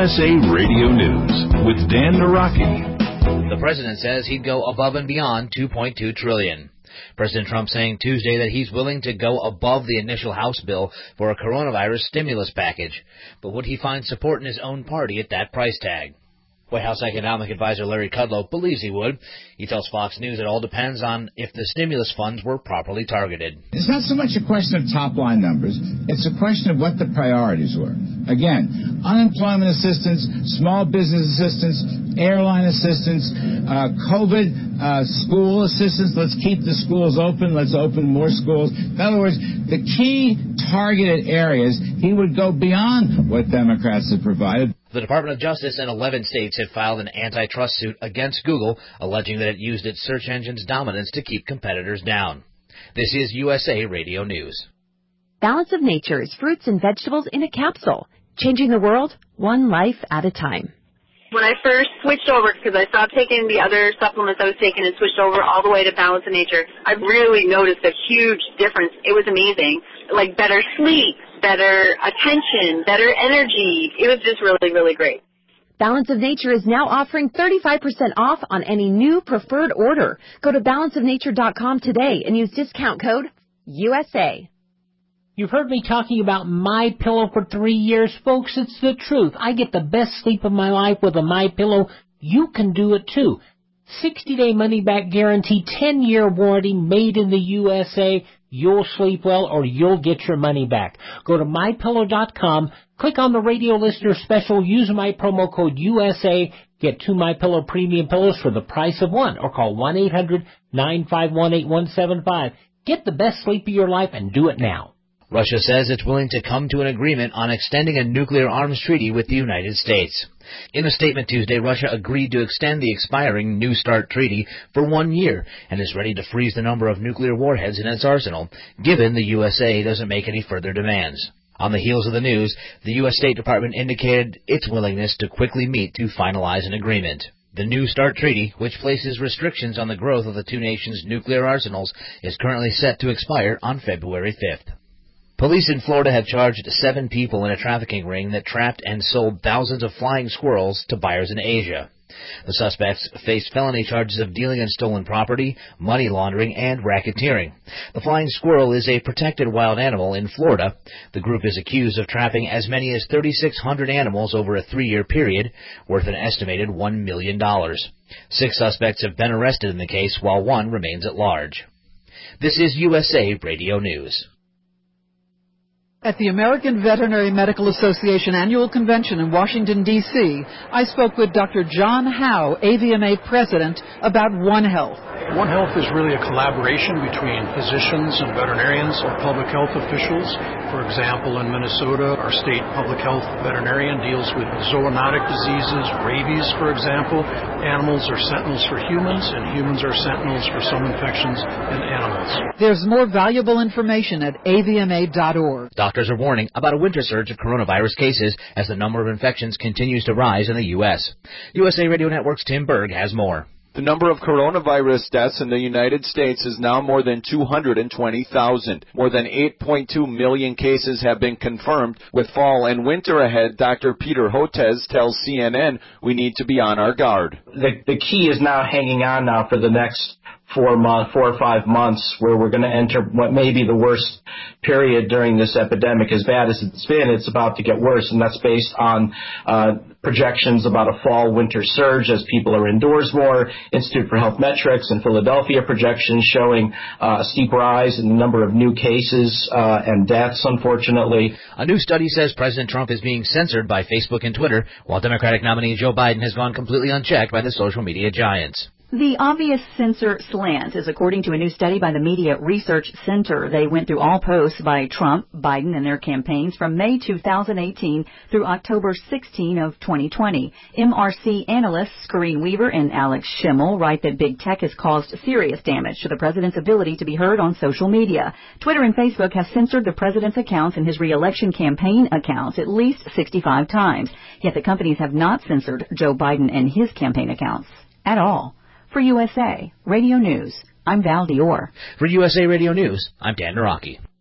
USA Radio News with Dan Naraki. The president says he'd go above and beyond $2.2 trillion. President Trump saying Tuesday that he's willing to go above the initial House bill for a coronavirus stimulus package. But would he find support in his own party at that price tag? White House economic advisor Larry Kudlow believes he would. He tells Fox News it all depends on if the stimulus funds were properly targeted. It's not so much a question of top-line numbers. It's a question of what the priorities were. Again, unemployment assistance, small business assistance, airline assistance, COVID school assistance. Let's keep the schools open. Let's open more schools. In other words, the key targeted areas, he would go beyond what Democrats have provided. The Department of Justice and 11 states have filed an antitrust suit against Google, alleging that it used its search engine's dominance to keep competitors down. This is USA Radio News. Balance of Nature's fruits and vegetables in a capsule, changing the world one life at a time. When I first switched over, because I stopped taking the other supplements I was taking and switched over all the way to Balance of Nature, I really noticed a huge difference. It was amazing. Like better sleep, better attention, better energy. It was just really, really great. Balance of Nature is now offering 35% off on any new preferred order. Go to balanceofnature.com today and use discount code USA. You've heard me talking about MyPillow for 3 years, folks. It's the truth. I get the best sleep of my life with a MyPillow. You can do it too. 60-day money-back guarantee, 10-year warranty, made in the USA. You'll sleep well or you'll get your money back. Go to MyPillow.com, click on the radio listener special, use my promo code USA, get 2 MyPillow premium pillows for the price of one, or call 1-800-951-8175. Get the best sleep of your life and do it now. Russia says it's willing to come to an agreement on extending a nuclear arms treaty with the United States. In a statement Tuesday, Russia agreed to extend the expiring New START treaty for 1 year and is ready to freeze the number of nuclear warheads in its arsenal, given the USA doesn't make any further demands. On the heels of the news, the U.S. State Department indicated its willingness to quickly meet to finalize an agreement. The New START treaty, which places restrictions on the growth of the two nations' nuclear arsenals, is currently set to expire on February 5th. Police in Florida have charged 7 people in a trafficking ring that trapped and sold thousands of flying squirrels to buyers in Asia. The suspects face felony charges of dealing in stolen property, money laundering, and racketeering. The flying squirrel is a protected wild animal in Florida. The group is accused of trapping as many as 3,600 animals over a 3-year period, worth an estimated $1 million. 6 suspects have been arrested in the case, while 1 remains at large. This is USA Radio News. At the American Veterinary Medical Association Annual Convention in Washington, D.C., I spoke with Dr. John Howe, AVMA President, about One Health. One Health is really a collaboration between physicians and veterinarians and public health officials. For example, in Minnesota, our state public health veterinarian deals with zoonotic diseases, rabies, for example. Animals are sentinels for humans, and humans are sentinels for some infections in animals. There's more valuable information at avma.org. Doctors are warning about a winter surge of coronavirus cases as the number of infections continues to rise in the U.S. USA Radio Network's Tim Berg has more. The number of coronavirus deaths in the United States is now more than 220,000. More than 8.2 million cases have been confirmed. With fall and winter ahead, Dr. Peter Hotez tells CNN we need to be on our guard. The key is now hanging on now for the next 4 or 5 months, where we're going to enter what may be the worst period during this epidemic. As bad as it's been, it's about to get worse, and that's based on projections about a fall-winter surge as people are indoors more. Institute for Health Metrics in Philadelphia projections showing a steep rise in the number of new cases and deaths, unfortunately. A new study says President Trump is being censored by Facebook and Twitter, while Democratic nominee Joe Biden has gone completely unchecked by the social media giants. The obvious censor slant is according to a new study by the Media Research Center. They went through all posts by Trump, Biden, and their campaigns from May 2018 through October 16 of 2020. MRC analysts Corinne Weaver and Alex Schimmel write that big tech has caused serious damage to the president's ability to be heard on social media. Twitter and Facebook have censored the president's accounts and his re-election campaign accounts at least 65 times. Yet the companies have not censored Joe Biden and his campaign accounts at all. For USA Radio News, I'm Val Dior. For USA Radio News, I'm Dan Naraki.